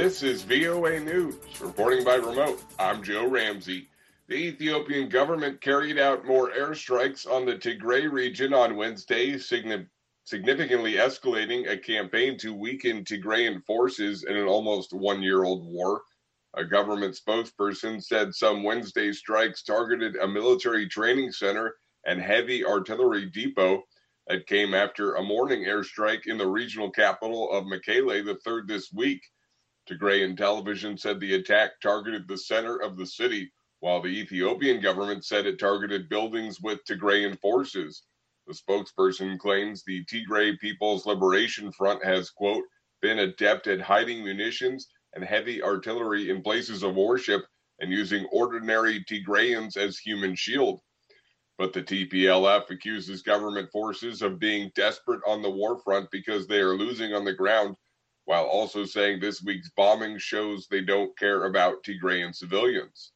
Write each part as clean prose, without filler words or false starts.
This is VOA News, reporting by remote. I'm Joe Ramsey. The Ethiopian government carried out more airstrikes on the Tigray region on Wednesday, significantly escalating a campaign to weaken Tigrayan forces in an almost one-year-old war. A government spokesperson said some Wednesday strikes targeted a military training center and heavy artillery depot. That came after a morning airstrike in the regional capital of Mekelle, the third this week. Tigrayan television said the attack targeted the center of the city, while the Ethiopian government said it targeted buildings with Tigrayan forces. The spokesperson claims the Tigray People's Liberation Front has, quote, been adept at hiding munitions and heavy artillery in places of worship and using ordinary Tigrayans as human shield. But the TPLF accuses government forces of being desperate on the war front because they are losing on the ground, while also saying this week's bombing shows they don't care about Tigrayan civilians.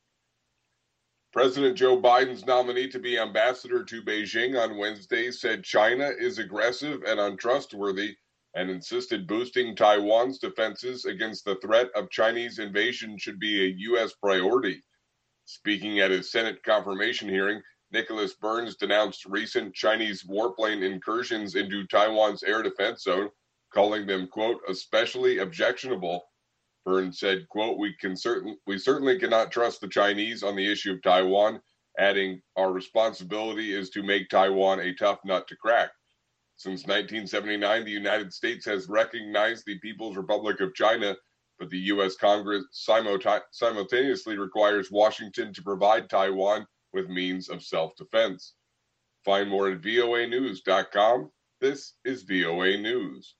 President Joe Biden's nominee to be ambassador to Beijing on Wednesday said China is aggressive and untrustworthy and insisted boosting Taiwan's defenses against the threat of Chinese invasion should be a U.S. priority. Speaking at his Senate confirmation hearing, Nicholas Burns denounced recent Chinese warplane incursions into Taiwan's air defense zone, calling them, quote, especially objectionable. Burns said, quote, we certainly cannot trust the Chinese on the issue of Taiwan, adding, our responsibility is to make Taiwan a tough nut to crack. Since 1979, the United States has recognized the People's Republic of China, but the U.S. Congress simultaneously requires Washington to provide Taiwan with means of self-defense. Find more at voanews.com. This is VOA News.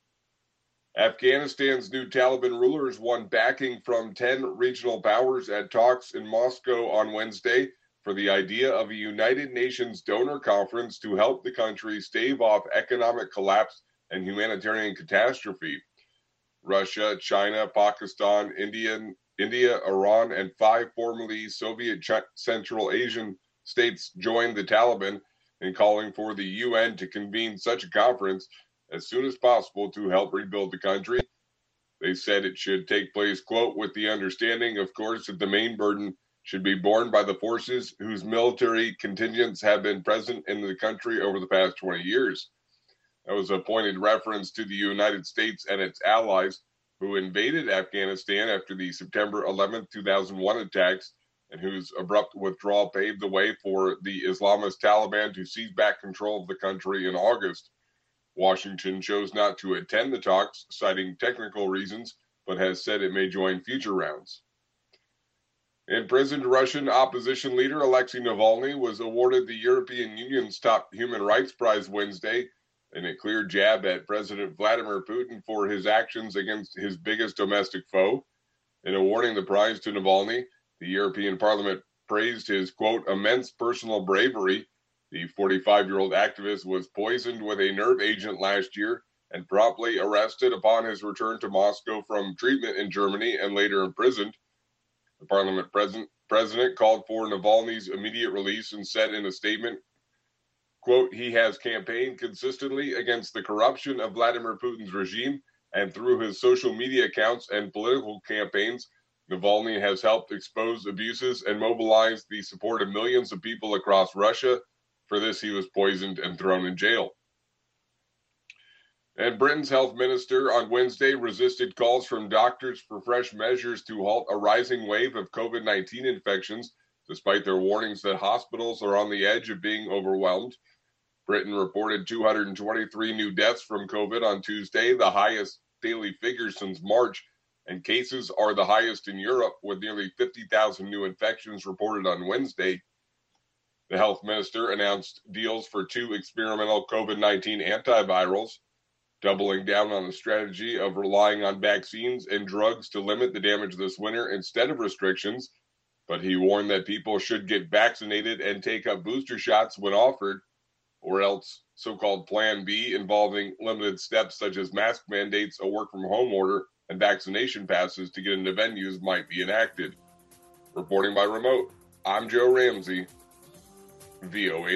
Afghanistan's new Taliban rulers won backing from 10 regional powers at talks in Moscow on Wednesday for the idea of a United Nations donor conference to help the country stave off economic collapse and humanitarian catastrophe. Russia, China, Pakistan, India, Iran, and 5 formerly Soviet Central Asian states joined the Taliban in calling for the UN to convene such a conference as soon as possible to help rebuild the country. They said it should take place, quote, with the understanding, of course, that the main burden should be borne by the forces whose military contingents have been present in the country over the past 20 years. That was a pointed reference to the United States and its allies who invaded Afghanistan after the September 11, 2001 attacks, and whose abrupt withdrawal paved the way for the Islamist Taliban to seize back control of the country in August. Washington chose not to attend the talks, citing technical reasons, but has said it may join future rounds. Imprisoned Russian opposition leader Alexei Navalny was awarded the European Union's top human rights prize Wednesday, in a clear jab at President Vladimir Putin for his actions against his biggest domestic foe. In awarding the prize to Navalny, the European Parliament praised his, quote, immense personal bravery. The 45-year-old activist was poisoned with a nerve agent last year and promptly arrested upon his return to Moscow from treatment in Germany and later imprisoned. The Parliament president called for Navalny's immediate release and said in a statement, quote, he has campaigned consistently against the corruption of Vladimir Putin's regime, and through his social media accounts and political campaigns, Navalny has helped expose abuses and mobilize the support of millions of people across Russia. For this, he was poisoned and thrown in jail. And Britain's health minister on Wednesday resisted calls from doctors for fresh measures to halt a rising wave of COVID-19 infections, despite their warnings that hospitals are on the edge of being overwhelmed. Britain reported 223 new deaths from COVID on Tuesday, the highest daily figure since March, and cases are the highest in Europe, with nearly 50,000 new infections reported on Wednesday. The health minister announced deals for 2 experimental COVID-19 antivirals, doubling down on the strategy of relying on vaccines and drugs to limit the damage this winter instead of restrictions, but he warned that people should get vaccinated and take up booster shots when offered, or else so-called Plan B involving limited steps such as mask mandates, a work-from-home order, and vaccination passes to get into venues might be enacted. Reporting by remote, I'm Joe Ramsey, VOA